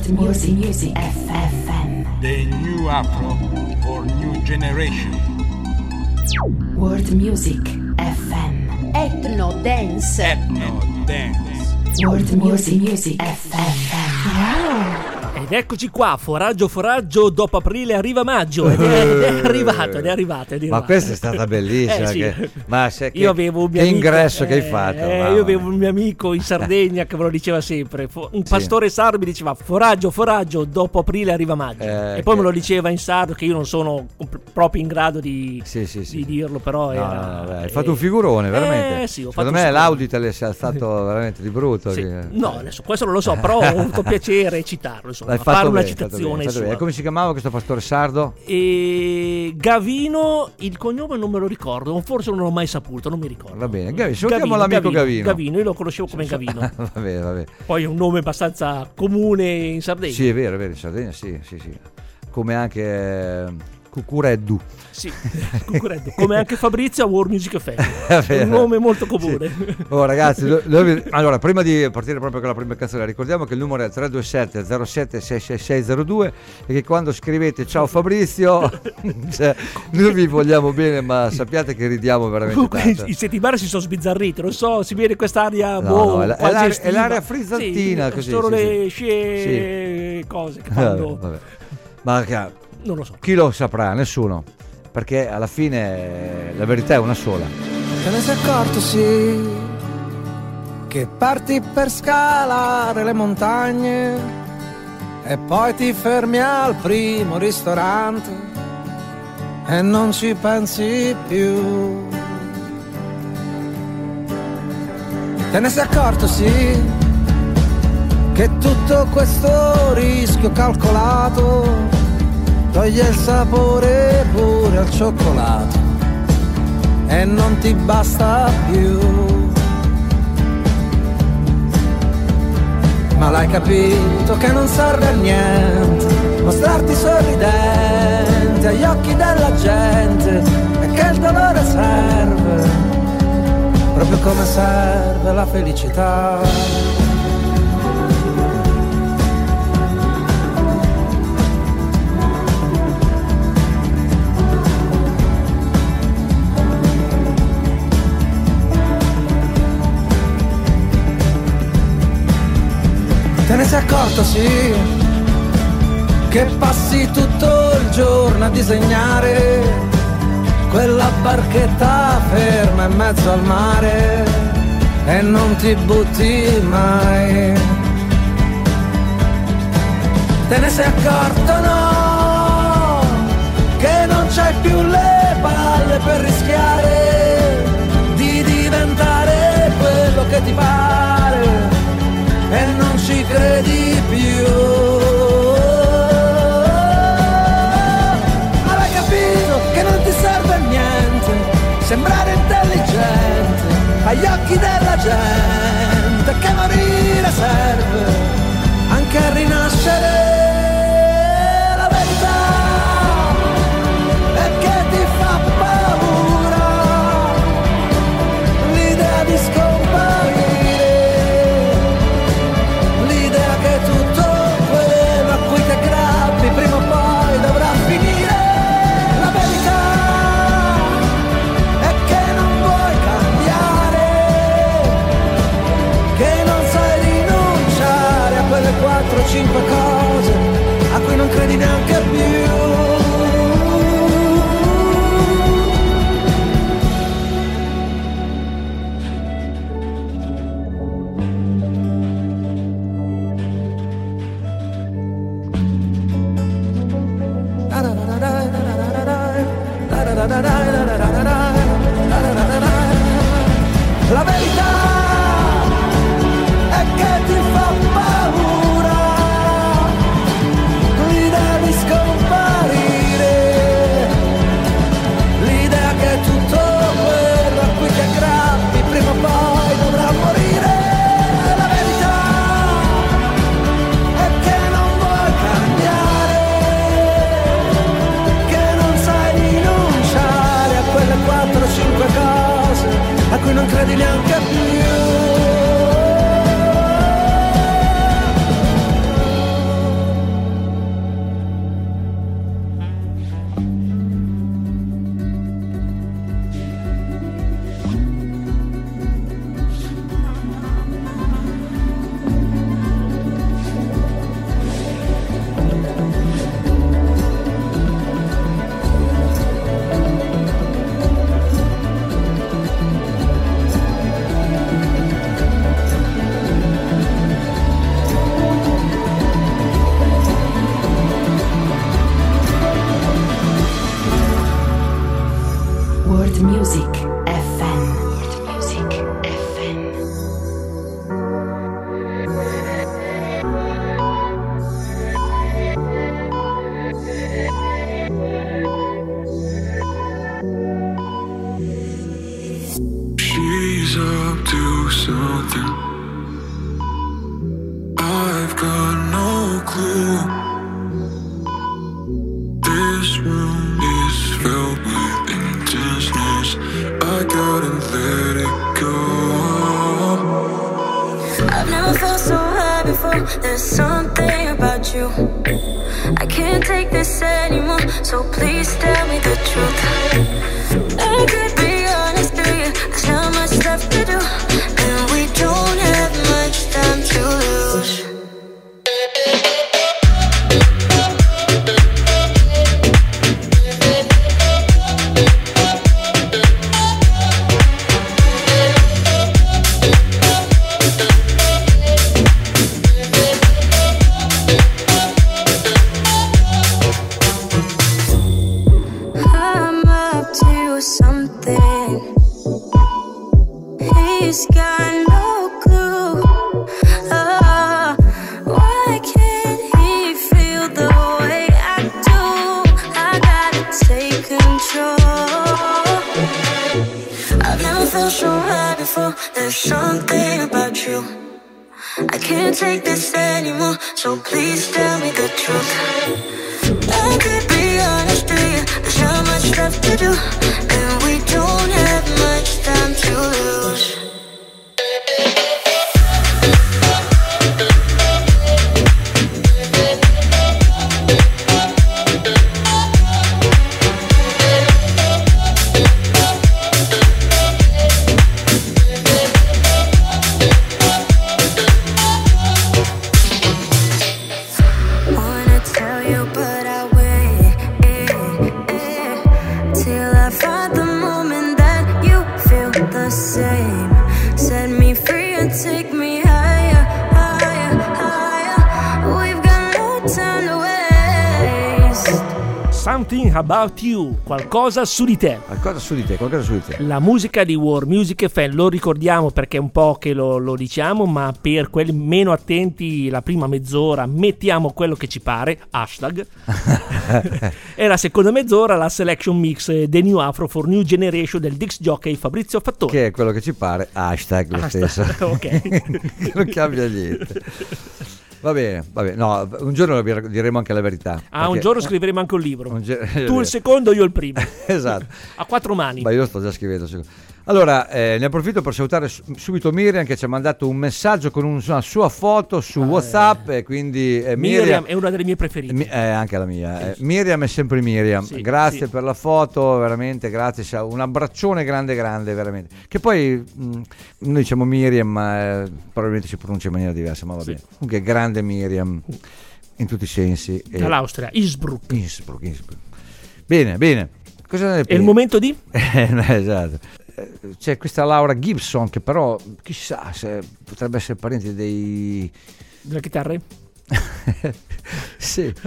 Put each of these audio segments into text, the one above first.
Music FM. The new Afro for new generation. World Music FM. Ethno Dance. Ethno Dance. World Music FM. Wow. Ed eccoci qua, foraggio, dopo aprile arriva maggio ed è arrivato. Ma questa è stata bellissima. Sì. Io avevo un mio che amico, ingresso che hai fatto. Io avevo un mio amico in Sardegna che me lo diceva sempre. Un pastore sardo mi diceva foraggio, dopo aprile arriva maggio. E poi me lo diceva in sardo, che io non sono proprio in grado di dirlo, però hai fatto un figurone, veramente. Secondo me l'Auditel si è alzato veramente di brutto. Sì. No, adesso questo non lo so, però ho avuto piacere citarlo, insomma. L'hai fatto una bene, citazione fatto bene. E come si chiamava questo pastore sardo? Gavino, il cognome non me lo ricordo, forse non l'ho mai saputo, non mi ricordo. Va bene, salutiamo l'amico Gavino. Io lo conoscevo come Gavino. Va bene. Poi è un nome abbastanza comune in Sardegna. Sì, è vero, in Sardegna sì. Come anche Cucureddu. Sì, Cucureddu. Come anche Fabrizio a World Music FM. È un nome molto comune. Ragazzi, allora prima di partire proprio con la prima canzone, ricordiamo che il numero è 327 07 66602 e che quando scrivete ciao Fabrizio noi vi vogliamo bene, ma sappiate che ridiamo veramente tanto. I settimane si sono sbizzarriti, non so, si vede quest'aria è l'area frizzantina, così. Sono le scie cose che fanno. Vabbè. Ma non lo so. Chi lo saprà? Nessuno. Perché alla fine la verità è una sola. Te ne sei accorto, sì, che parti per scalare le montagne e poi ti fermi al primo ristorante e non ci pensi più. Te ne sei accorto, sì, che tutto questo rischio calcolato toglie il sapore pure al cioccolato e non ti basta più. Ma l'hai capito che non serve a niente mostrarti sorridente agli occhi della gente e che il dolore serve proprio come serve la felicità. Te ne sei accorto, sì, che passi tutto il giorno a disegnare quella barchetta ferma in mezzo al mare e non ti butti mai. Te ne sei accorto, no, che non c'hai più le palle per rischiare di diventare quello che ti pare e non ci credi più. Ma l'hai capito che non ti serve a niente sembrare intelligente agli occhi della gente, che morire serve anche a rinascere. La verità è che ti fa paura l'idea di scomparire, che tutto quello a cui ti aggrappi prima o poi dovrà finire. La verità è che non vuoi cambiare, che non sai rinunciare a quelle 4-5 cose a cui non credi neanche più. La verità è che ti fa paura l'idea di scomparire, l'idea che tutto quello a cui ti aggrappi prima o poi dovrà morire. La verità è che non vuoi cambiare, che non sai rinunciare a quelle 4-5 cose a cui non credi neanche più. World Music FM. World Music FM. She's up to something. I've got no clue. This room is filled with intenseness. I gotta let it go. I've never felt so high before. There's something about you. I can't take this anymore, so please tell me the truth. I could be honest with you, there's not much left to do, and we don't have much time to lose. He's got no clue. Why can't he feel the way I do? I gotta take control. I've never felt so high before. There's something about you. I can't take this anymore, so please tell me the truth. I could be honest with you, there's not much left to do, and we don't have much time to lose. Something About You, qualcosa su di te. Qualcosa su di te, qualcosa su di te. La musica di World Music FM, lo ricordiamo perché è un po' che lo diciamo, ma per quelli meno attenti la prima mezz'ora mettiamo quello che ci pare, hashtag. E la seconda mezz'ora la selection mix The New Afro for New Generation del disc jockey Fabrizio Fattori. Che è quello che ci pare, hashtag lo stesso. Ok. Non cambia niente. Va bene, no, un giorno diremo anche la verità. Un giorno scriveremo anche un libro. Tu il secondo, io il primo. Esatto. A 4 mani. Ma io sto già scrivendo. Allora, ne approfitto per salutare subito Miriam, che ci ha mandato un messaggio con una sua foto su WhatsApp, e quindi Miriam è una delle mie preferite. Anche la mia. Miriam è sempre Miriam. Sì, grazie sì. per la foto, veramente grazie. Un abbraccione grande, veramente. Che poi noi diciamo Miriam, ma probabilmente si pronuncia in maniera diversa, ma va bene. Comunque grande Miriam in tutti i sensi. Dall'Austria, Innsbruck. Bene. Cosa ne pensi? È il momento di? Esatto. C'è questa Laura Gibson che però chissà se potrebbe essere parente delle chitarre? Sì.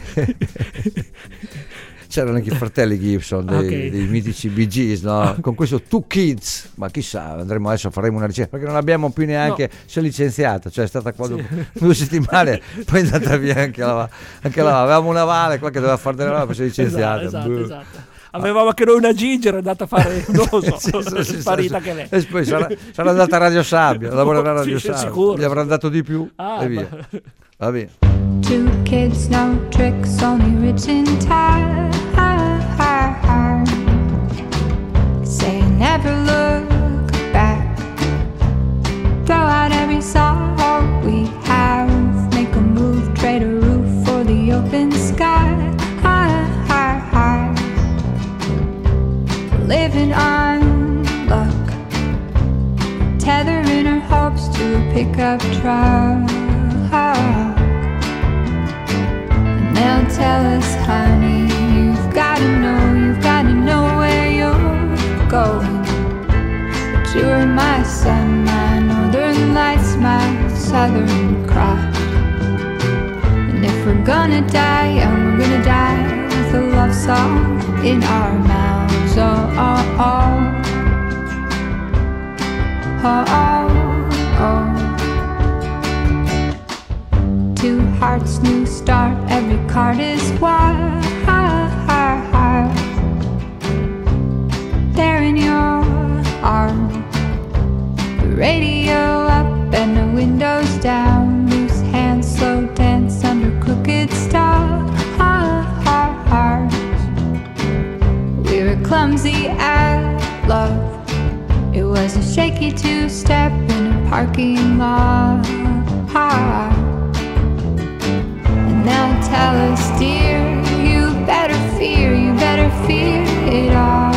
C'erano anche i fratelli Gibson dei mitici Bee Gees, no? Con questo Two Kids, ma chissà, andremo adesso, faremo una ricerca perché non abbiamo più neanche, si è licenziata, cioè è stata qua dopo 2 settimane, poi è andata via anche la avevamo una Vale qua che doveva fare delle robe, poi si è licenziata. Esatto. Avevamo anche noi una Ginger, è andata a fare, non lo so, sparita che lei. E poi sarà andata a Radio Sabbia, lavorerà a Radio Sabbia, sicuro. Gli avranno dato di più e via. Va bene. 2 kids, no tricks, only written time. Say never look back. Throw out every sorrow we have. Make a move, trade a roof for the open sky. Living on luck, tethering our hopes to a pickup truck. And they'll tell us, honey, you've gotta know where you're going. But you're my sun, my northern lights, my southern cross. And if we're gonna die young, we're gonna die with a love song in our mouths. Oh, oh, oh. Oh, oh, oh. Two hearts, new start, every card is wild. There in your arms, the radio up and the windows down. Loose hands, slow dance under crooked stars. We were clumsy at love. It was a shaky two-step in a parking lot. And now tell us, dear, you better fear it all.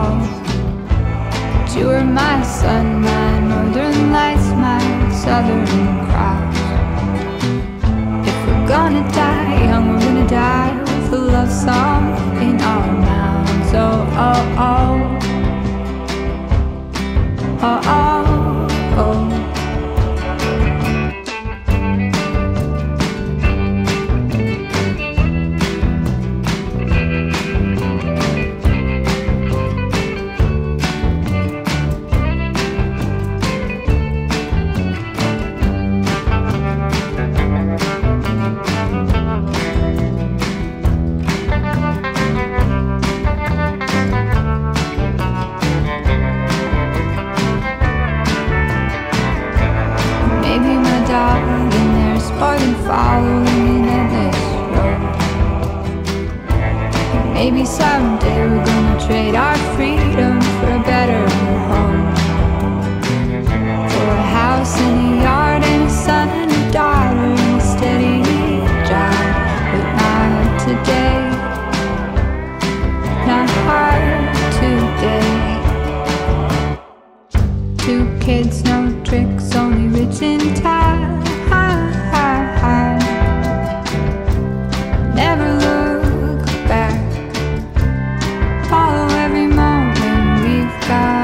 But you were my sun, my northern lights, my southern cross. If we're gonna die young, we're gonna die with a love song in our mouths. Oh, oh, oh. Oh, oh, oh. Following an endless road. Maybe someday we're gonna trade our freedom for a better home. For a house and a yard and a son and a daughter and a steady job. But not today, not hard today. Two kids, no tricks, only rich in time. Never look back. Follow every moment we've got.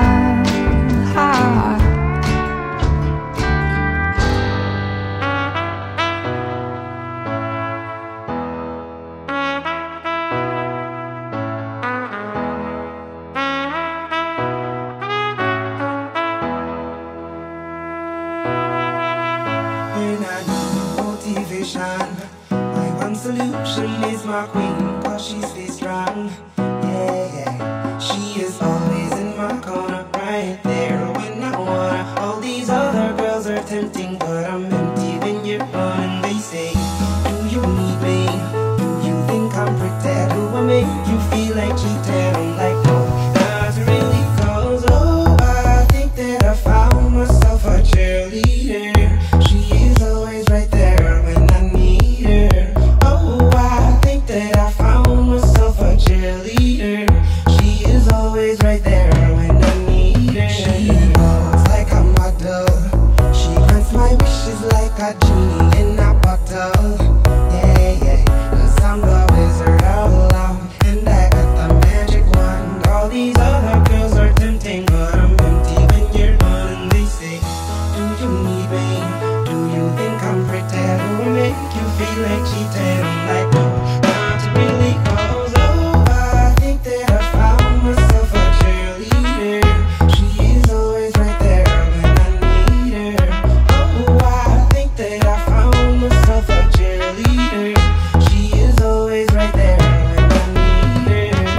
When I need motivation, solution is my queen, cause she stays strong. Yeah, yeah. She is always in my corner, right there when I wanna. All these other girls are tempting, but I'm empty when you're gone. And they say, do you need me? Do you think I'm pretty? Do I make you feel like cheating? I'm like, no, not really, cause oh, I think that I found myself a cheerleader. She is always right there when I need her. That I found myself a cheerleader. She is always right there when I need her. She walks like a model. She grants my wishes like a genie in a bottle. Yeah, yeah. 'Cause I'm the wizard of love, and I got the magic wand. All these other girls are tempting, but I'm empty when you're gone. And they say, do you need me? Do you think I'm pretty? Do I make you feel like cheating? I'm like, no. Really cause oh, I think that I found myself a cheerleader. She is always right there when I need her. Oh, I think that I found myself a cheerleader. She is always right there when I need her.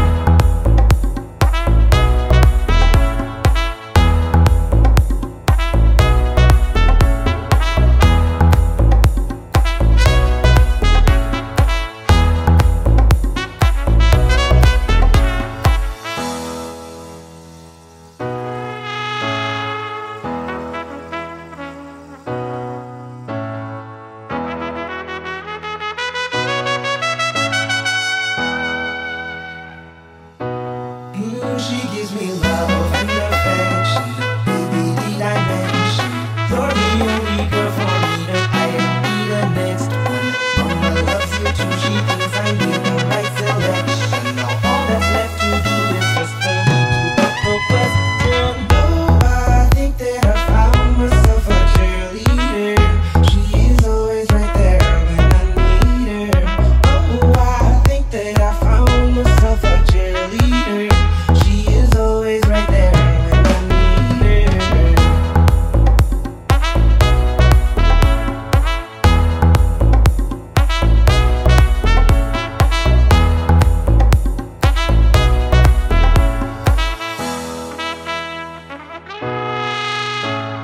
She gives me love and affection. Baby, did I mention you're the only girl for me that I be the next one. Mama loves you too. She thinks I made the right selection. Now all that's left to do is just for me to put the question. Oh, I think that I found myself a cheerleader. She is always right there when I need her. Oh, I think that I found myself a cheerleader. She is always right there.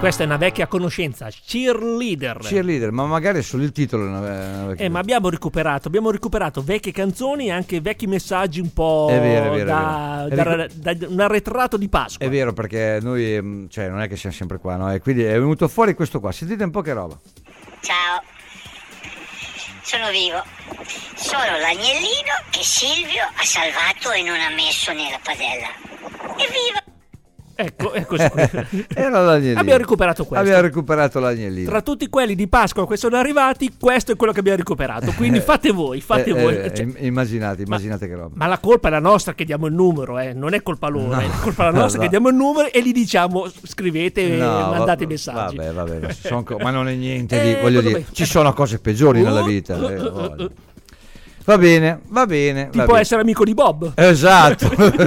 Questa è una vecchia conoscenza, Cheerleader, ma magari è solo il titolo. Ma abbiamo recuperato vecchie canzoni e anche vecchi messaggi un po' è vero. da un arretrato di Pasqua. È vero, perché noi non è che siamo sempre qua, no? E quindi è venuto fuori questo qua. Sentite un po' che roba. Ciao, sono vivo. Sono l'agnellino che Silvio ha salvato e non ha messo nella padella. Evviva! Ecco. Era l'agnellino. Abbiamo recuperato questo. Abbiamo recuperato l'agnellino. Tra tutti quelli di Pasqua che sono arrivati, questo è quello che abbiamo recuperato. Quindi fate voi. Immaginate che roba. Ma la colpa è la nostra che diamo il numero, non è colpa loro. È colpa la nostra che diamo il numero e gli diciamo scrivete e mandate i messaggi. Vabbè, ma non è niente di, voglio dire, ci sono cose peggiori nella vita. Va bene. Può essere amico di Bob. Esatto.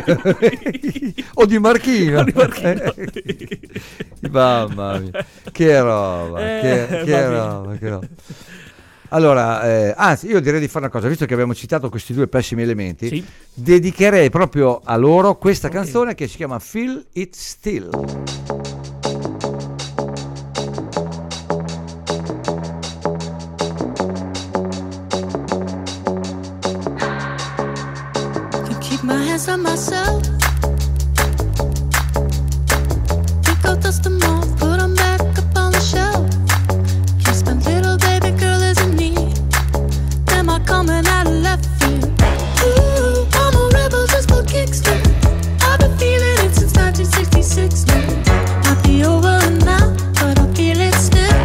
O di Marchino. Mamma mia. Che roba. Che roba. Allora, anzi, io direi di fare una cosa, visto che abbiamo citato questi due pessimi elementi, sì, dedicherei proprio a loro questa canzone che si chiama Feel It Still. My hands on myself. Pick up, dust them off, put them back up on the shelf. Kiss my little baby girl isn't need. Am I coming out of left field? Ooh, I'm a rebel just for kicks now. I've been feeling it since 1966 now. Might be over now, but I feel it still.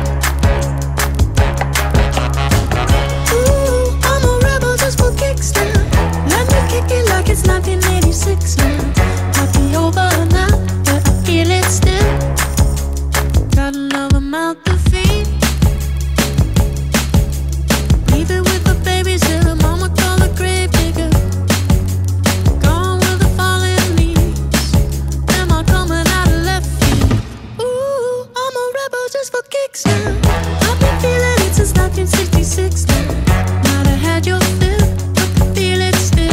Ooh, I'm a rebel just for kicks now. Let me kick it like it's 1986 now. Might be over now, but I feel it still. Got another mouth to feed. Leave it with the babysitter, mama call the grave digger. Gone with the falling leaves. Am I coming out of left field? Ooh, I'm a rebel just for kicks now. I've been feeling it since 1966 now. Might have had your fill, but I feel it still.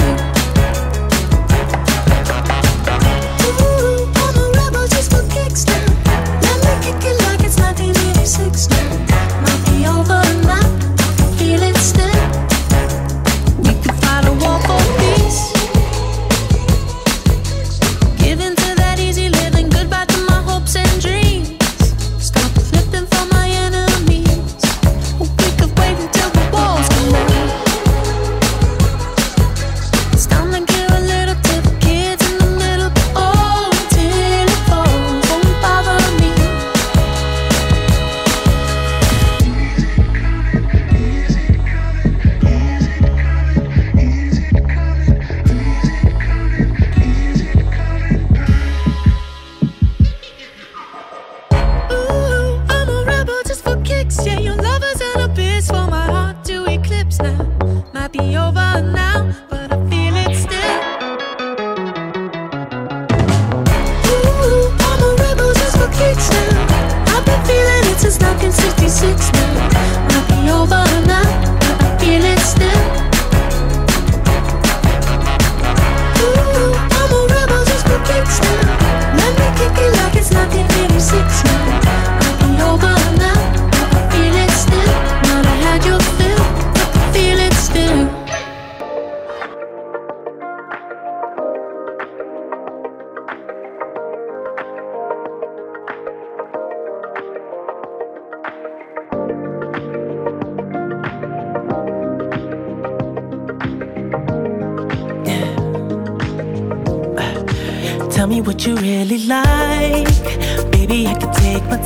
Tell me what you really like. Baby, I can take my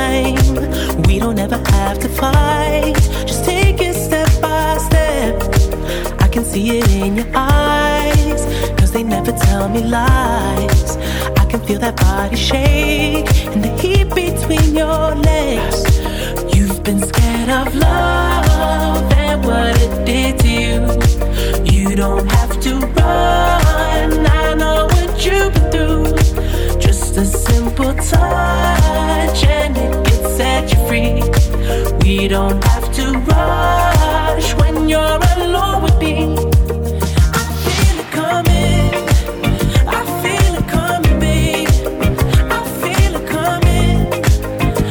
time. We don't ever have to fight. Just take it step by step. I can see it in your eyes, 'cause they never tell me lies. I can feel that body shake and the heat between your legs. You've been scared of love and what it did to you. You don't have to run, I know what you've been through. Just a simple touch and it can set you free. We don't have to rush when you're alone with me. I feel it coming, I feel it coming, babe. I feel it coming,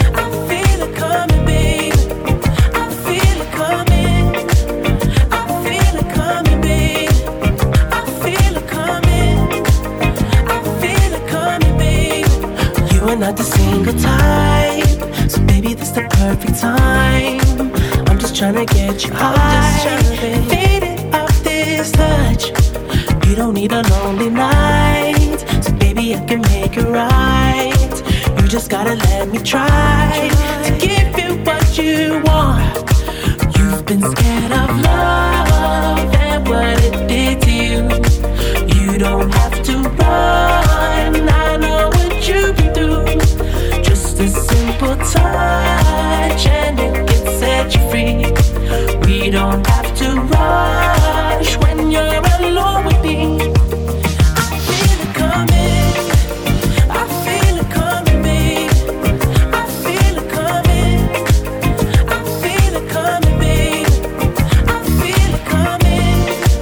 not the single type, so baby this the perfect time. I'm just tryna get you high, faded off this touch. You don't need a lonely night, so baby I can make it right. You just gotta let me try to give you what you want. You've been scared of love and what it did to you. You don't have to run, I know what you can do. Just a simple touch and it can set you free. We don't have to rush when you're alone with me. I feel it coming, I feel it coming, babe. I feel it coming, I feel it coming, babe. I feel it coming,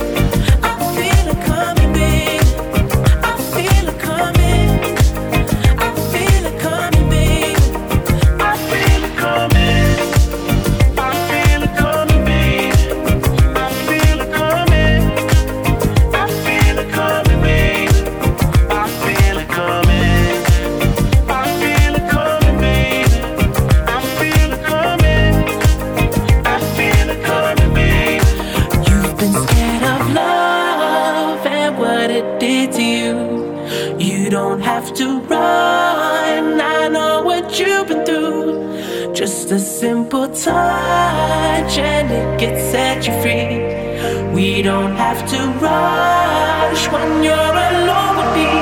I feel it coming, babe. I feel it coming, I feel it coming, babe. I feel it coming, I feel it coming, babe. I feel it coming, I feel it coming, babe. I feel it coming, I feel it coming, babe. I feel it coming, I feel it coming, babe. You've been scared of love and what it did to you. You don't have to run, I know what you've been through. Just a simple touch and it can set you free. We don't have to rush when you're alone with me.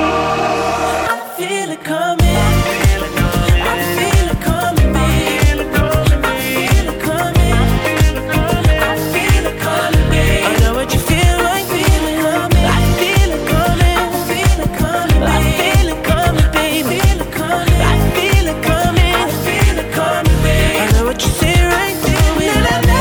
I feel it coming, I feel it coming, I feel it coming, babe. I feel it coming, I feel it coming, babe. I know what you feel like, feel it coming. I feel it coming, I feel it coming, I feel it coming, babe. I feel it coming, I feel it coming, I feel it coming, babe. I know what you see right through it. I feel it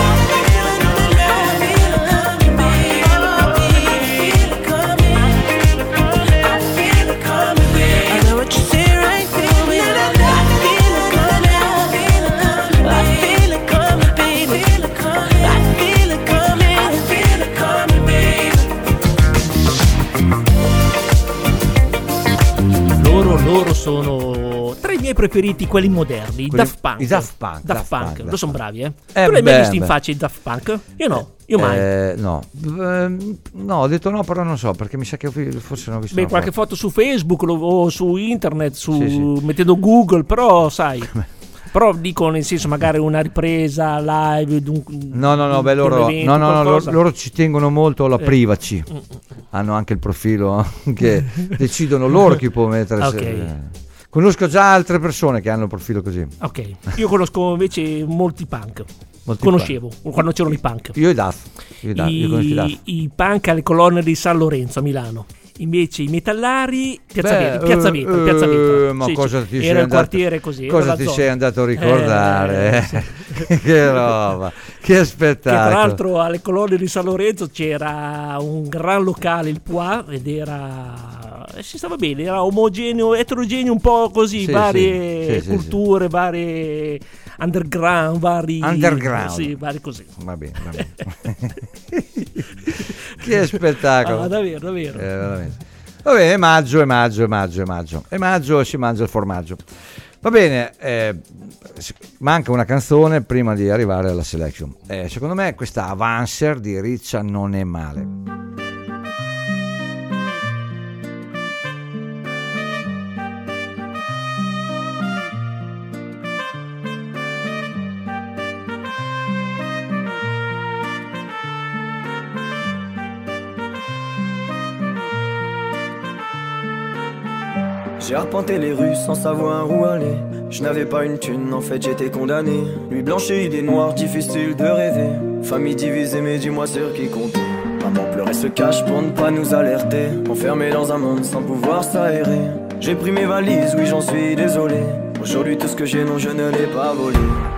coming, babe. I feel it coming, I feel it coming, babe. I know what you see right through it. I feel it coming, I feel it coming, babe. I feel it coming, I feel it coming, babe. Loro sono tra i miei preferiti, quelli moderni, i Daft Punk. I Daft Punk. Daft Punk. Loro sono bravi, eh? Tu Eh li hai mai beh, visti in beh. faccia i Daft Punk? Io no, io mai. No. No, ho detto no, però non so, perché mi sa che forse non ho visto Beh, una qualche foto su Facebook o su internet, Sì. mettendo Google, però sai. Però dico, nel senso, magari una ripresa live di un No, beh, loro, evento, loro ci tengono molto alla privacy. Hanno anche il profilo che decidono loro chi può mettere. Ok. Conosco già altre persone che hanno il profilo così. Ok, io conosco invece molti punk. Molti Conoscevo quando c'erano i punk. Io i Daft. Io conosco i Daft. I punk alle colonne di San Lorenzo a Milano. Invece i metallari Piazza Vetra. Ma Sì, cosa sì. ti sei Era il andato, quartiere così. cosa era la ti zona. sei andato a ricordare? Sì. Che roba, che Che spettacolo. tra l'altro alle colonne di San Lorenzo c'era un gran locale, il Pois, ed era si stava bene, era omogeneo, eterogeneo, un po' così, Sì, varie sì, culture, varie underground, vari Underground. vari così. Va bene. Che spettacolo. Ah, davvero. Veramente. Va bene, è maggio. E maggio si mangia il formaggio. Va bene, manca una canzone prima di arrivare alla selection. Secondo me questa Avancer di Riccia non è male. J'ai arpenté les rues sans savoir où aller. Je n'avais pas une thune, en fait j'étais condamné. Nuit blanche et idées noires, difficile de rêver. Famille divisée, mais dis-moi sur qui compter. Maman pleurait se cache pour ne pas nous alerter. Enfermé dans un monde sans pouvoir s'aérer. J'ai pris mes valises, oui j'en suis désolé. Aujourd'hui tout ce que j'ai, non je ne l'ai pas volé.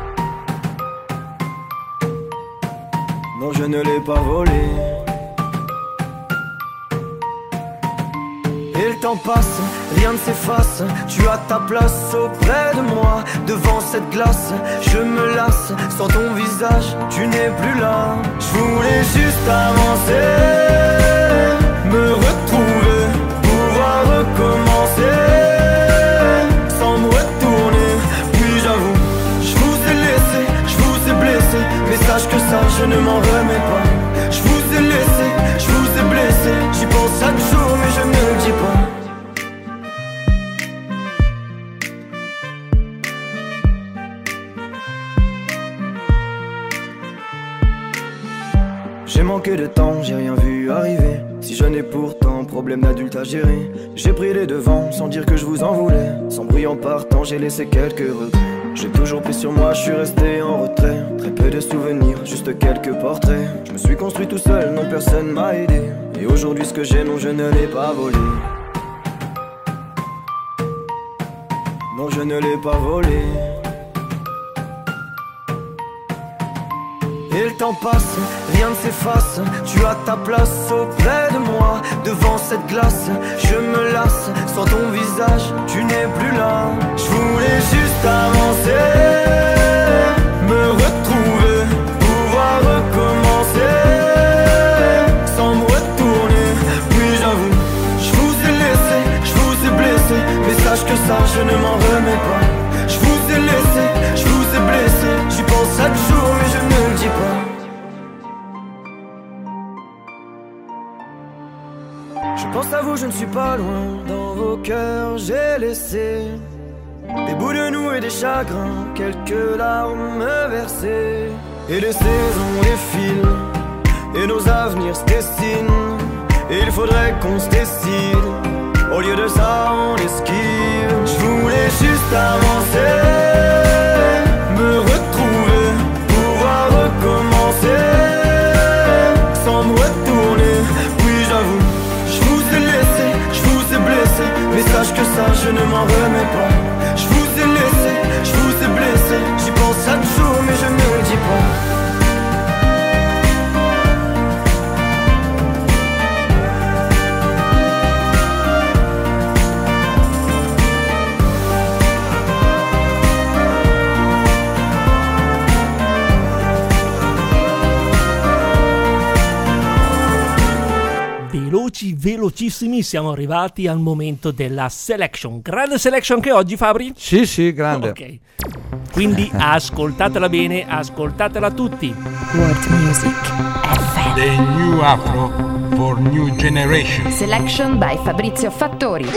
Non je ne l'ai pas volé. Et le temps passe, rien ne s'efface. Tu as ta place auprès de moi. Devant cette glace, je me lasse. Sans ton visage, tu n'es plus là. Je voulais juste avancer, me retrouver, pouvoir recommencer. Sans me retrouver. manqué de temps, j'ai rien vu arriver. Si je n'ai pourtant problème d'adulte à gérer, j'ai pris les devants sans dire que je vous en voulais. Sans bruit en partant, j'ai laissé quelques regrets. J'ai toujours pris sur moi, je suis resté en retrait. Très peu de souvenirs, juste quelques portraits. Je me suis construit tout seul, non personne m'a aidé. Et aujourd'hui ce que j'ai, non je ne l'ai pas volé. Non je ne l'ai pas volé. Et le temps passe, rien ne s'efface. Tu as ta place auprès de moi. Devant cette glace, je me lasse. Sans ton visage, tu n'es plus là. Je voulais juste avancer, me retrouver, pouvoir recommencer, sans me retourner. Puis j'avoue, je vous ai laissé, je vous ai blessé. Mais sache que ça, je ne m'en remets pas. Je vous ai laissé, je vous ai blessé. J'y pense chaque jour, mais je ne le dis pas. Je pense à vous, je ne suis pas loin. Dans vos cœurs, j'ai laissé des bouts de nous et des chagrins, quelques larmes versées. Et les saisons défilent, et nos avenirs se dessinent. Et il faudrait qu'on se décide. Au lieu de ça, on esquive. Je voulais juste avancer, me retrouver, pouvoir recommencer, sans me retourner. Oui, j'avoue, je vous ai laissé, je vous ai blessé. Mais sache que ça, je ne m'en remets pas. Je vous ai laissé, je vous ai blessé. J'y pense chaque jour, mais je ne le dis pas. Velocissimi, siamo arrivati al momento della selection. Grande selection che oggi, Fabri? Sì, grande. Ok. Quindi ascoltatela bene, ascoltatela tutti. World Music FM. The new Afro for new generation. Selection by Fabrizio Fattori.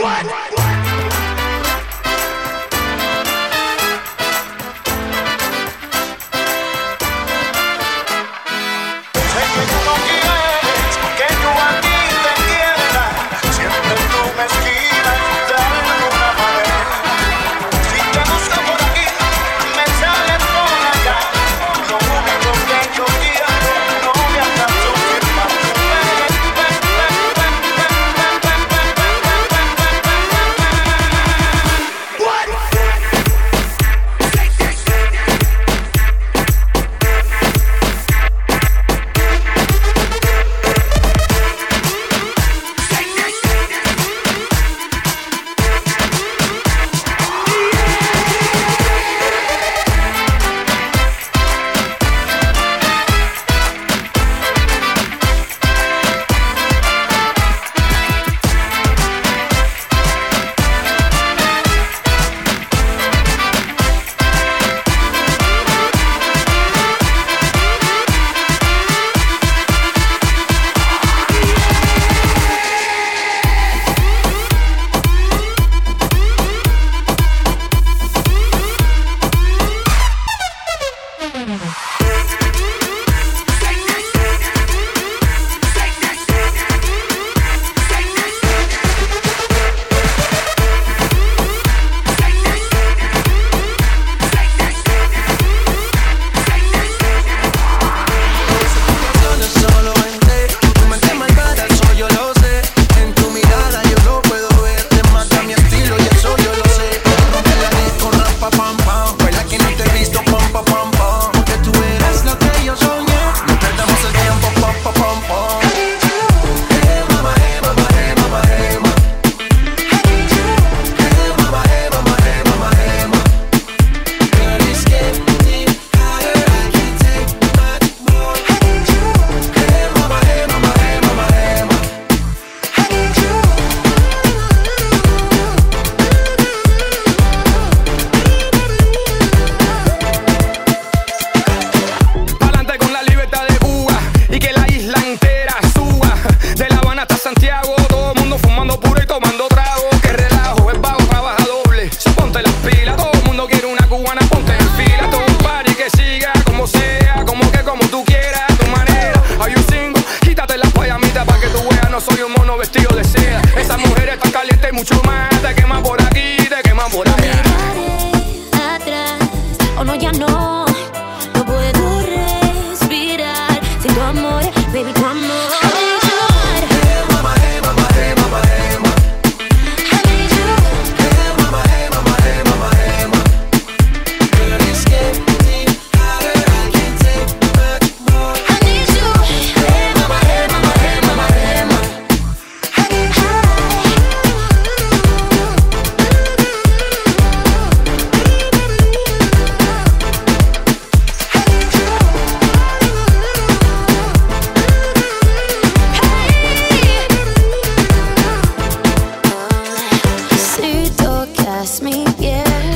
besarás mi piel,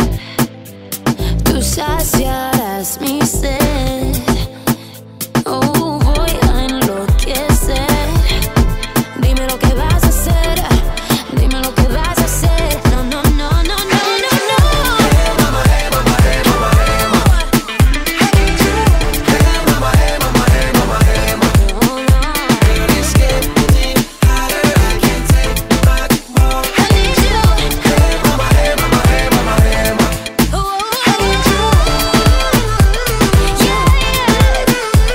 tú saciarás mi sed. Oh, voy a enloquecer. Dime lo que vas a hacer, dime lo que vas a hacer. No, no, no, no, no, no, no. Hey mama, hey mama, hey mama, hey mama. Hey mama, hey mama, hey mama, hey mama. Girl, it's getting hotter, I can't take back more. I need you. Hey mama, hey mama, hey mama, hey mama. I need you. Yeah, yeah.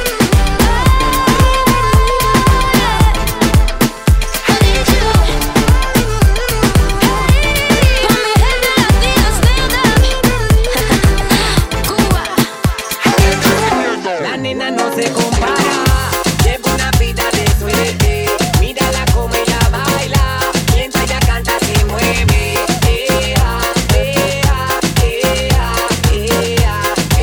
La nena no se compara, lleva una vida de suerte. Mírala como ella baila, mientras ella canta se mueve. Ea, ea, ea, ea,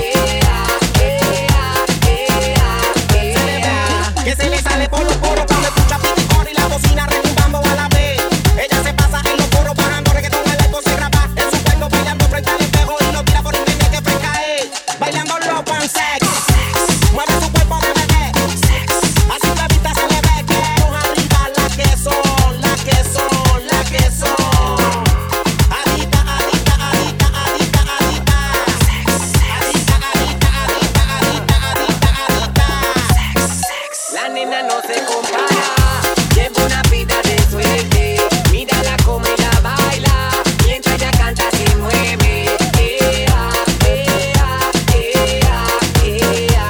ea, ea. Que se le sale por los poros cuando escucha piticor y la bocina retumbando a la vez. Ella se pasa en los poros bajando reggaetón al iPod, se graba en su cuerpo bailando frente al espejo y lo tira por internet que fresca es. Bailando loco en sex. Mueve su cuerpo de bebé, así la vista se le ve que arriba la que son, la que son, la que son. Adita, adita, adita, adita, adita. Adita, adita, adita, adita, adita, adita. La nena no se compara, lleva una vida de suerte. Mírala como ella baila, mientras ella canta se mueve. Ea, ea, ea, ea.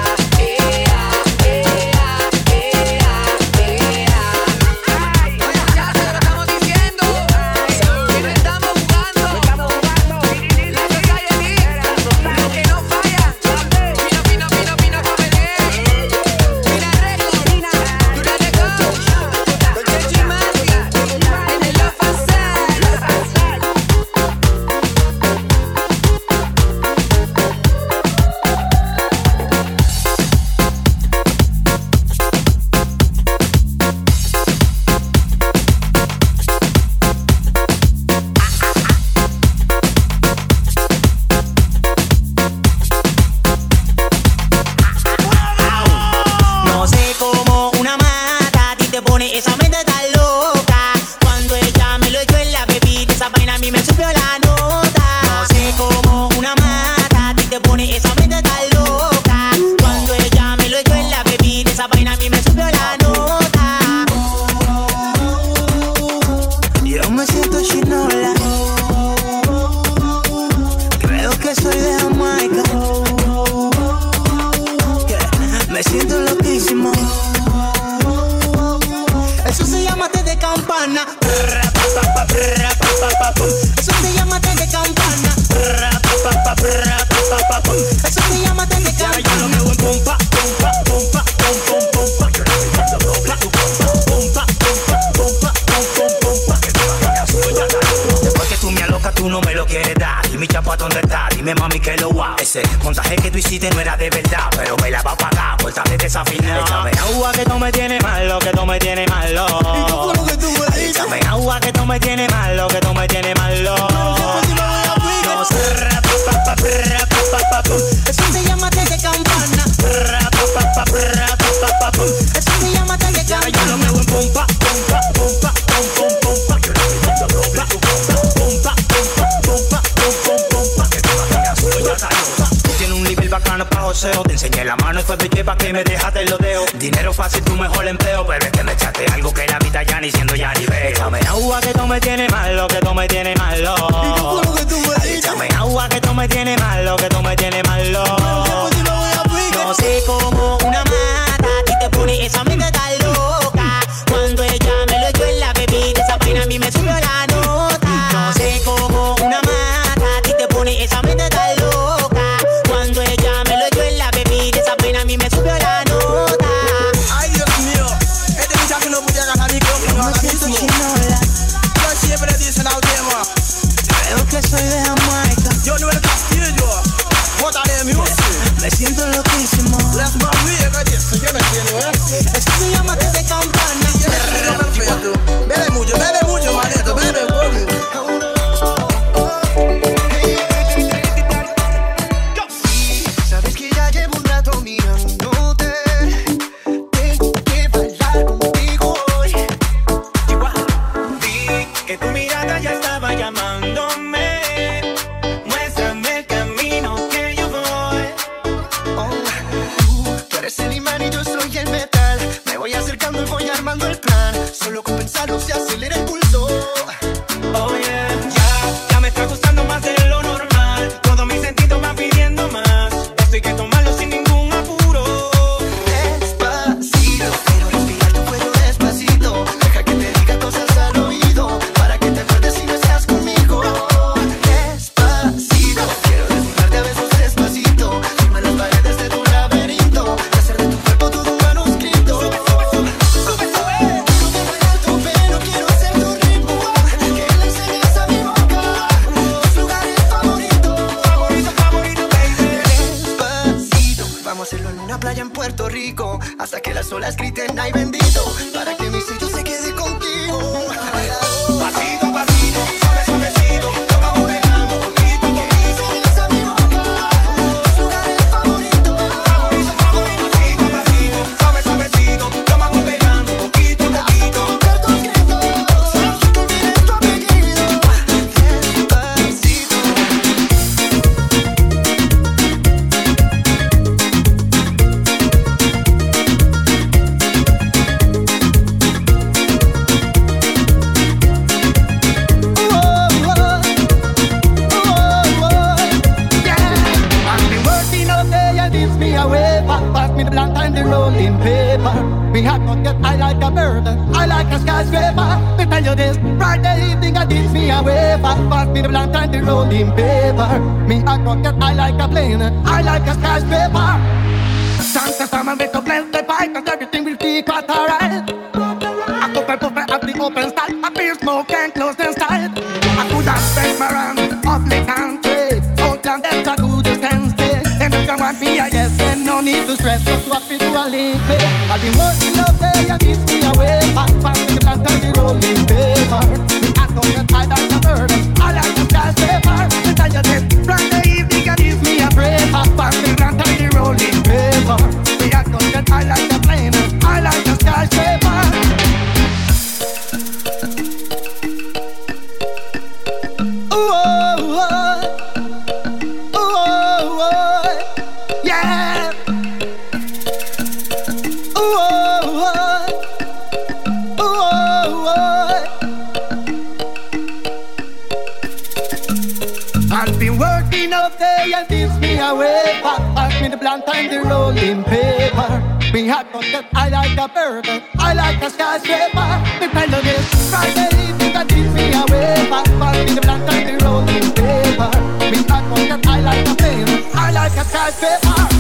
No sé cómo una mata a ti te pone esa mente tan loca. Cuando ella me lo echó en la bebida, esa vaina a mí me subió la nota. No sé cómo una mata a ti te pone esa mente tan loca. Cuando ella me lo echó en la bebida, esa vaina a mí me subió la nota. Yo me siento chinola, creo que soy de Jamaica. Me siento loquísimo. Eso se llama té de campana. Eso se llama té de campana. Eso se llama té de campana. Yo lo veo en pompa, pompa, pompa, pompa, pompa. Después que tú me alocas, tú no me lo quieres dar. Y mi chapa, ¿dónde está? Dime mami que lo va. Ese montaje que tú hiciste no era de verdad, pero me la va a pagar por tal vez desafinar. Échame agua que tú me tienes malo, que tú me tienes malo. Échame agua que tú me tienes malo, que tú me tienes malo. No sé. Eso se llama té de campana. Eso se llama té de campana. Yo lo veo en pompa, pompa, pompa, pompa, pompa. Tú tienes un nivel bacano pa' joseo. Te enseñé la mano y fue de pa' que me dejaste el lodeo. Dinero fácil, tu mejor empleo. Pero es que me echaste algo que la vida ya ni siendo ya ni veo. Échame agua que tú me tienes malo, que tú me tienes malo. Échame agua que tú me tienes malo, que tú me tienes malo. No sé cómo una mata a ti te pone esa mente tan loca. Cuando ella me lo echó en la bebida, esa vaina a mí me subió la nota. No sé cómo una mata a ti te pone esa mente tan loca. Cuando ella me lo echó en la bebida, esa vaina a mí me subió la nota. Ay, Dios mío, este muchacho no podía agarrar micrófono ahora mismo. Yo siempre dicen al tema. Creo que soy de Jamaica. Yo no era Castillo. What are them music? Me siento loquísimo. Las mamies, ¿qué yo no entiendo, Eso se llama té de campana. Bebe mucho, manito, bebe mucho. Puerto Rico, hasta que las olas griten ay bendito, para que mi sello se quede contigo. Pasito, pasito, suave, suavecito, lo vamos dejando poquito, poquito. Vienes a mi boca, tus lugares favoritos. Favorito, favorito, pasito, pasito, suave, suavecito, lo vamos dejando poquito, poquito. Por tus gritos, que olvides tu apellido. Despacito. Pass me the blunt and the rolling paper. Me hot not get high like a bird, I like a skyscraper. Me tell you this, Friday evening I did me a waver. Pass me the blunt and the rolling paper. Me hot not get high like a plane, I like a skyscraper. Chance of summer make a blend the pipe and everything will be quite alright. I go and put up the open style, I feel smoke and close and style. I could have spent my round, up the country, Oakland, Delta, to the stand stay. And if you want me, I guess then no need to stress, just what we do a link. I've been working all day and it's me away. Pass me the plant and the rolling paper. Me I don't get I like a bird, I like a skyscraper. Me tell you this, Friday evening and it's me a prayer. Pass me the plant and the rolling paper. Me I don't get I like a plane, I like a skyscraper. Ooh, oh, oh. Ooh, oh, oh. Yeah. Ooh, oh, oh. Ooh, oh, oh. I've been working all day and this me away. Pass me the blunt and the rolling paper. Me hot not that I like a bird, I like a skyscraper. Me tell you this, Friday evening that this me away. Pass me the blunt and the rolling paper. Me hot not that I like a plane, I like a skyscraper.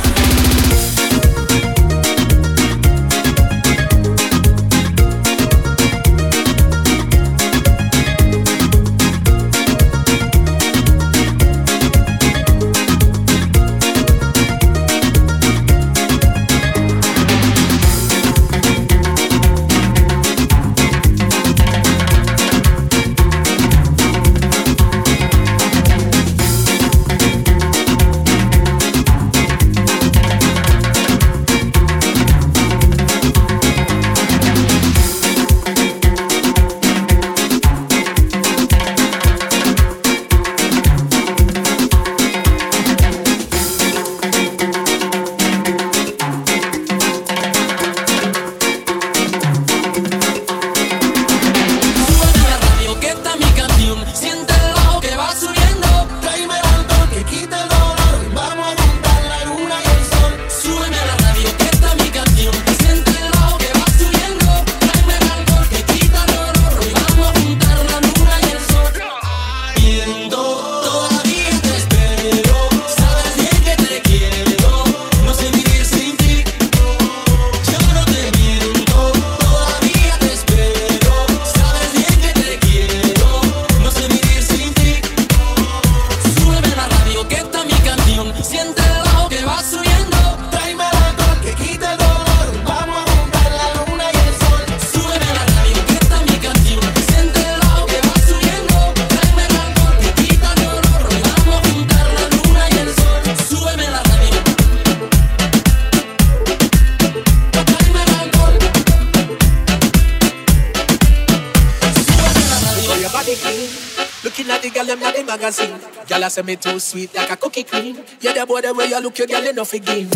Girl, I say me too sweet like a cookie cream. Yeah, the boy the way you look, you girl enough again.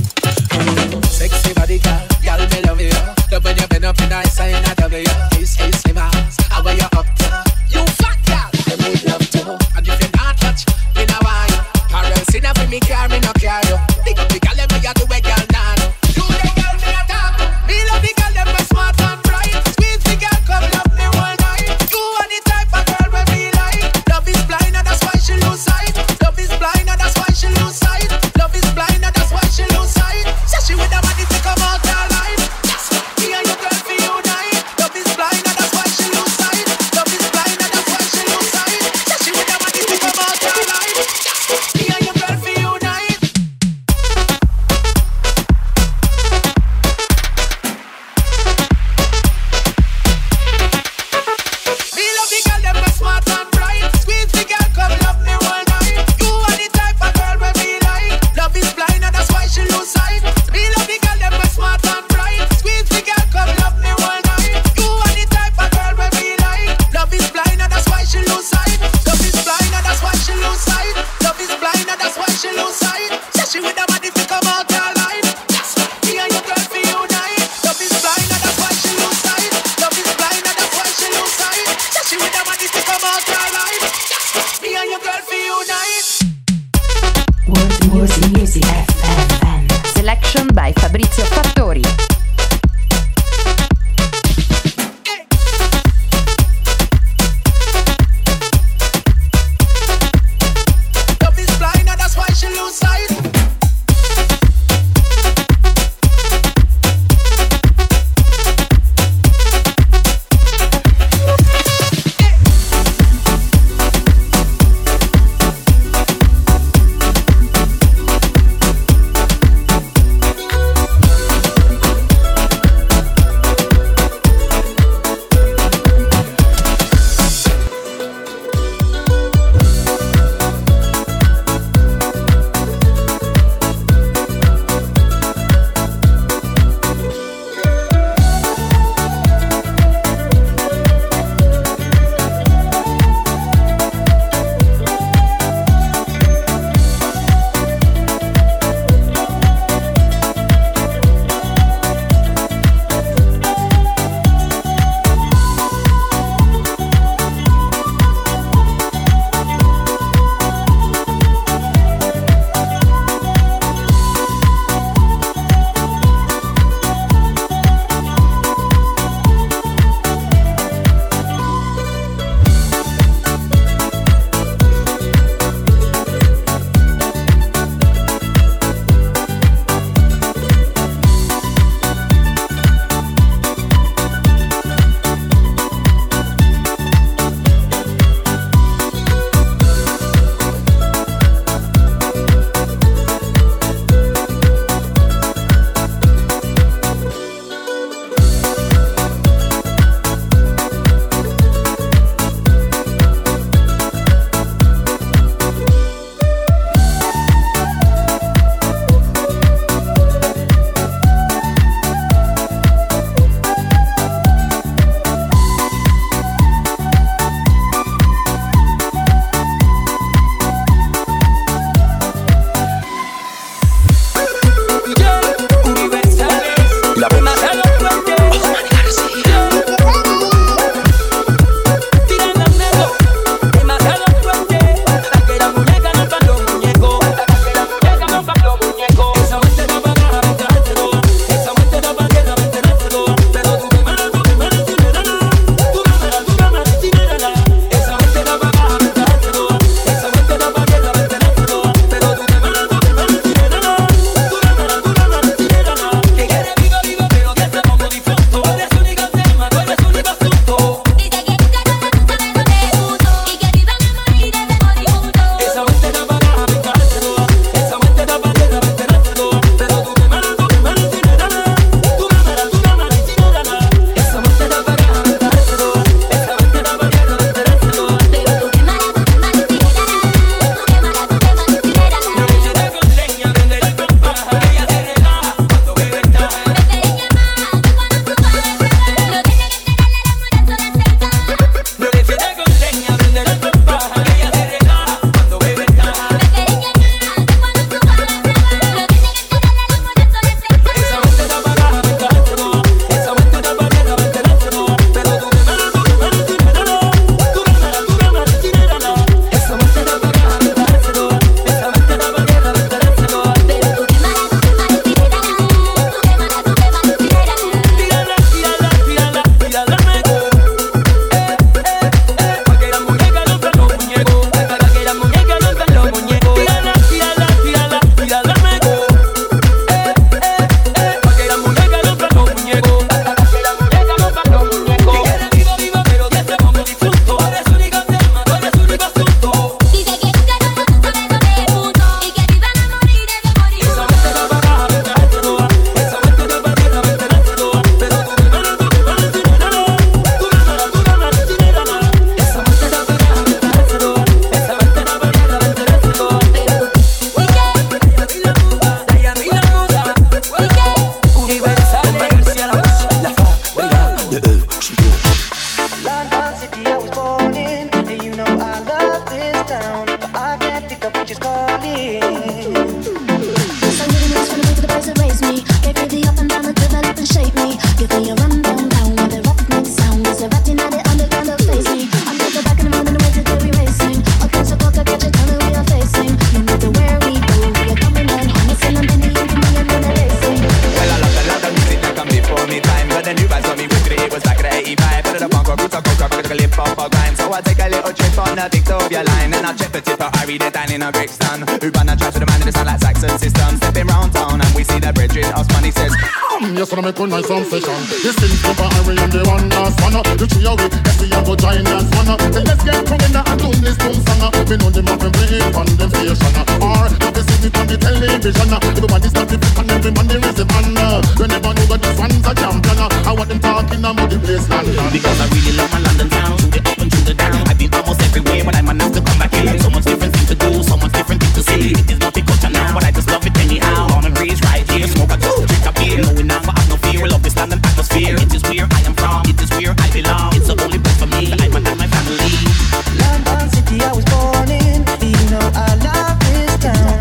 Sexy body girl, girl me love you. Love when you bend up and I say I love you. Hey, slim ass, how are you up to? You fat girl, I would love to. And if you're not touch, me no want you. Or else in a me car, me no care you. Pick up the girl, them way you do it, girl, nah no. You the girl me a talk. Me love the girl, them way smart and bright. Squeeze the girl, come love me one night. You are the type of girl where me like. Love is blind and that's why she lose sight. Love is blind and that's why she lose sight. Love is blind and that's why she lose sight. So she with a body to come out her life. That's why me and your girl for unite. Love is blind and that's why she lose sight. Love is blind and that's why she lose sight. So she with a body to come Music FM. Selection by Fabrizio Fattori. Love is blind and that's why she lose sight. Where we go, we are the Victoria line. And I check the tipper, I read it down in a Brixton. Who run a trash to the man in the sound like Saxon system. Stepping round town and we see the brethren. Osman, he says, yes, when I make a nice sound session. This thing's tipper, I read the one last one. The three away, yes, we have a giant one. Then let's get coming and doing this boom song. We know them up and play on them station. Or if you see me on the television, everybody start to flip and everybody raise the man. Whenever you got these fans a champion, I want them talking about the place London. Because I really love my London town, to the up and to the down. I've been almost everywhere, but I'm enough to come back in. So much different thing to do, so much different thing to see. It is not the culture now, but I just love it anyhow. Born and raised right here, smoke a two, drink a beer. Knowing now, but I have no fear, love this land and atmosphere. It is where I am from, it is where I belong. It's the only place for me, I'm and my family. London City I was born in, you know I love this town.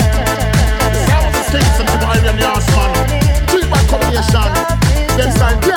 Sound of the States and the Iron Yard, man. Treat my combination. Them style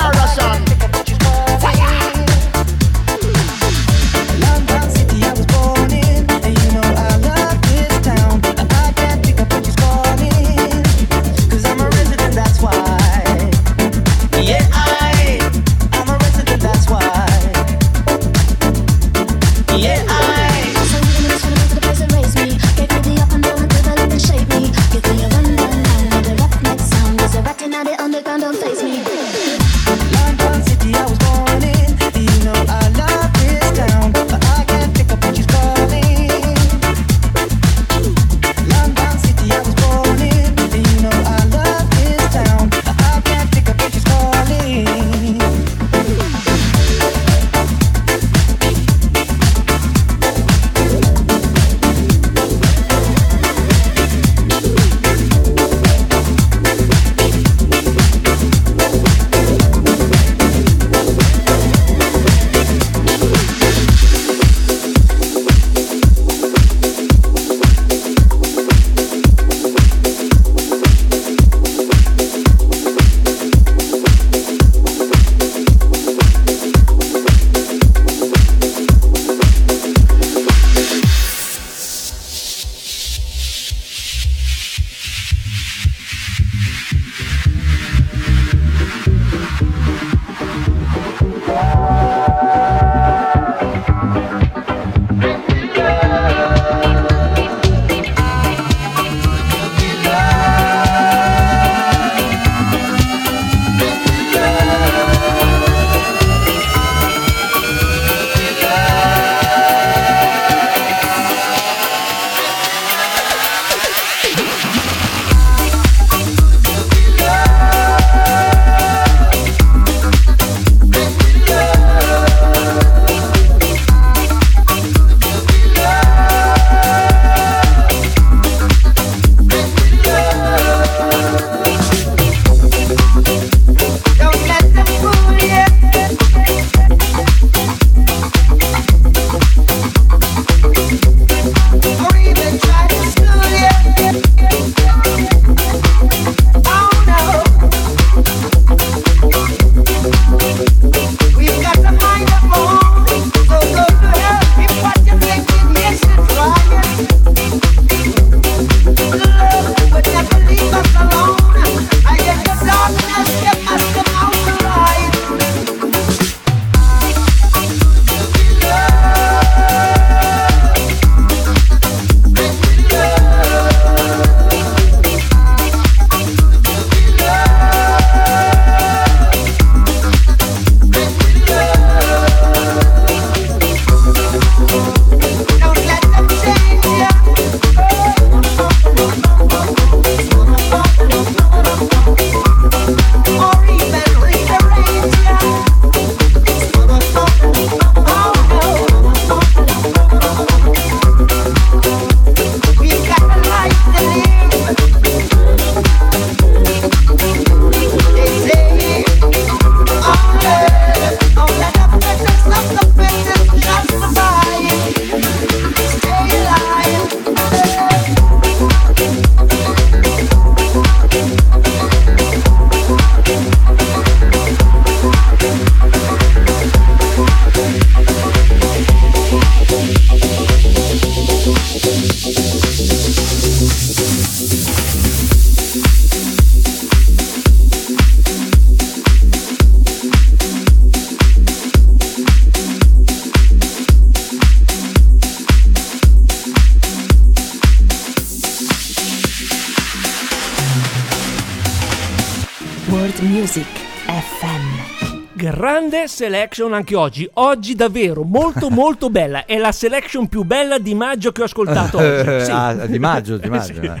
Music FM. Grande selection anche oggi. Oggi davvero molto molto bella. È la selection più bella di maggio che ho ascoltato oggi. Sì. Di maggio. Sì.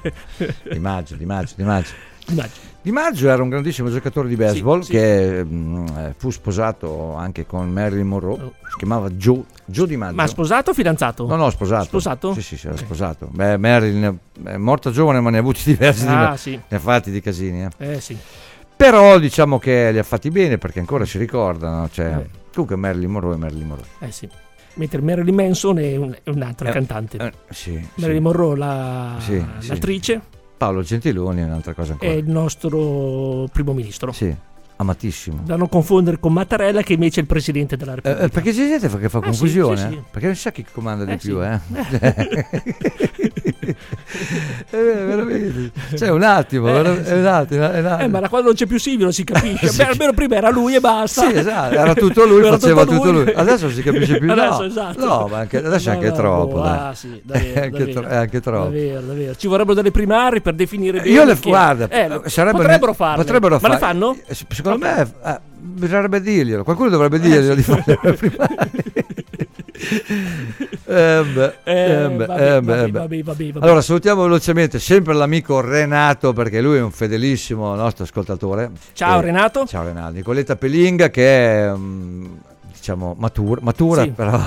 Di Maggio era un grandissimo giocatore di baseball che fu sposato anche con Marilyn Monroe. Si chiamava Joe Di Maggio. Ma sposato o fidanzato? No, sposato. Sposato? Sì, era sposato. Beh, Marilyn è morta giovane, ma ne ha avuti diversi. Sì. Ne ha fatti di casini. Sì. Però diciamo che li ha fatti bene perché ancora si ricordano. Comunque Marilyn Monroe. Sì. Mentre Marilyn Manson è un'altra cantante. Marilyn Monroe l'attrice. Paolo Gentiloni è un'altra cosa ancora. È il nostro primo ministro. Sì, amatissimo. Da non confondere con Mattarella, che invece è il presidente della Repubblica. Perché c'è gente che fa confusione? Sì. Perché non sa chi comanda di più, veramente. Cioè, un attimo. Ma da quando non c'è più Silvio non si capisce. Beh, almeno prima era lui e basta. Sì, esatto, era tutto lui, faceva tutto lui. Adesso non si capisce più. Adesso, esatto. No, ma adesso è anche troppo. Sì, davvero, è anche troppo. Davvero. Ci vorrebbero delle primarie per definire bene. Io le guarda, potrebbero farle. Ma le fanno? Secondo me bisognerebbe dirglielo. Qualcuno dovrebbe dirglielo di fare le primarie. Vabbè. Allora salutiamo velocemente sempre l'amico Renato, perché lui è un fedelissimo nostro ascoltatore. Ciao Renato. Ciao Renato. Nicoletta Pelinga, che è diciamo matura sì. Però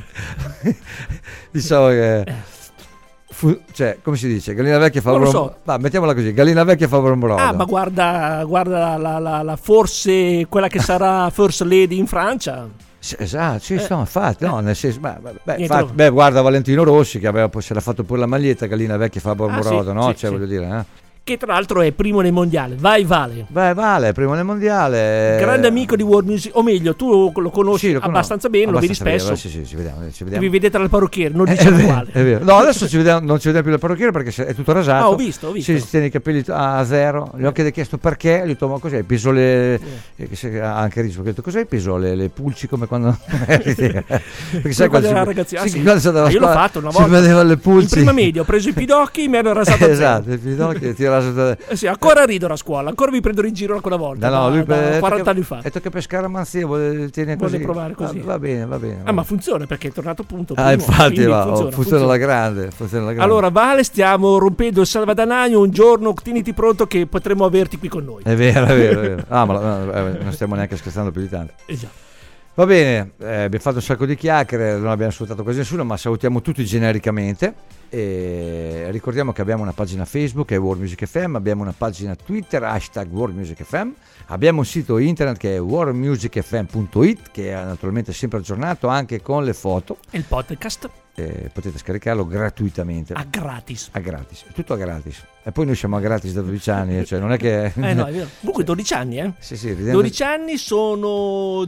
diciamo che cioè, come si dice? Gallina vecchia fa mettiamola così, gallina vecchia fa brodo. Ma guarda la forse quella che sarà First Lady in Francia. Esatto, infatti, no, nel senso, guarda Valentino Rossi che se l'ha fatto pure la maglietta, gallina vecchia fa brodo, no? Voglio dire, che tra l'altro è primo nel mondiale. Vai Vale, primo nel mondiale. Grande amico di World Music, o meglio, tu lo conosci abbastanza bene, lo vedi spesso. Sì, ci vediamo. Vi vedete al parrucchiere, non diciamo quale. È vero. No, adesso non ci vediamo più al parrucchiere perché è tutto rasato. Ho visto. Si tiene i capelli a zero. Gli ho anche chiesto perché, gli ho detto, ma cos'è? Piso le anche Rizzo, ho detto cos'è? Piso le pulci come quando perché sai quando era ragazzino. Io l'ho fatto una volta. Si vedeva le pulci. In prima media ho preso i pidocchi, mi hanno rasato a zero. Esatto, i pidocchi ti rasato. Sì, ancora ridono a scuola, ancora vi prendo in giro quella volta. No, lui 40 anni fa. È che per scaramanzia vuole provare così. Va bene. Ma funziona perché è tornato appunto. Infatti funziona alla grande. Allora Vale, stiamo rompendo il salvadanaio. Un giorno tieniti pronto che potremo averti qui con noi. È vero. Non stiamo neanche scherzando più di tanto. Già. Va bene, abbiamo fatto un sacco di chiacchiere, non abbiamo salutato quasi nessuno, ma salutiamo tutti genericamente. E ricordiamo che abbiamo una pagina Facebook che è World Music FM, abbiamo una pagina Twitter #WorldMusicFM, abbiamo un sito internet che è worldmusicfm.it, che è naturalmente sempre aggiornato anche con le foto. E il podcast? Potete scaricarlo gratuitamente. A gratis. Tutto a gratis. E poi noi siamo a gratis da 12 anni, cioè non è che... no, è vero. Comunque 12 anni, Sì, 12 anni sono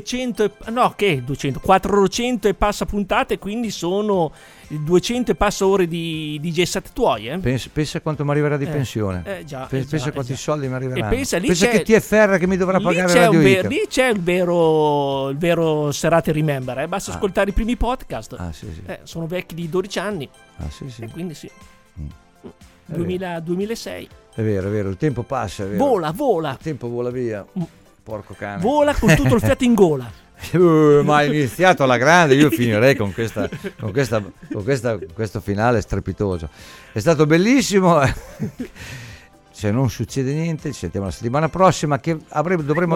400 e passa puntate, quindi sono 200 e passa ore di J7 tuoi, Pensa quanto mi arriverà di pensione. Pensa quanti soldi mi arriveranno. E pensa che TFR che mi dovrà pagare Radio Ica. Lì c'è il vero Serate Remember, basta ascoltare i primi podcast. Sì. Sono vecchi di 12 anni. Sì. E quindi sì. 2006. È vero, il tempo passa, è vero. Vola. Il tempo vola via. Porco cane. Vola con tutto il fiato in gola. Ma è iniziato alla grande, io finirei con questo finale strepitoso. È stato bellissimo. Se non succede niente, ci sentiamo la settimana prossima che dovremo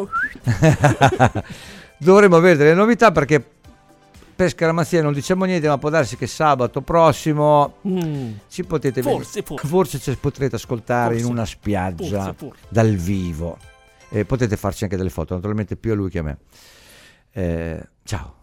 avere delle novità, perché per scaramanzia non diciamo niente, ma può darsi che sabato prossimo ci potete forse ci potrete ascoltare in una spiaggia dal vivo, e potete farci anche delle foto, naturalmente più a lui che a me. Ciao.